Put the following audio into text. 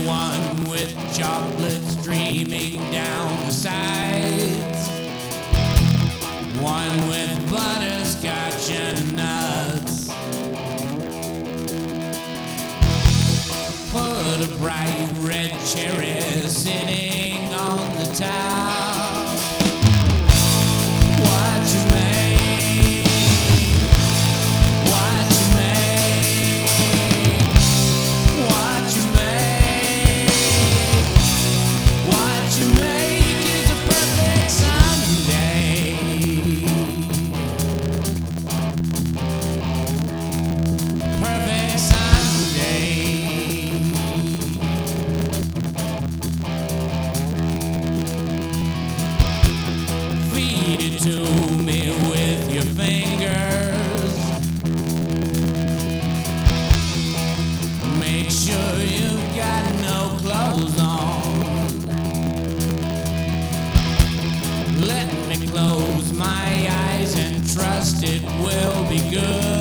one with chocolate streaming down the sides, one with butterscotch and nuts. Put a bright red cherry sitting on the top. What you make, what you make, what you make, what you make is a perfect Sunday. Perfect Sunday. Feed it to me with your fingers. Make sure you've got no clothes on. Let me close my eyes and trust it will be good.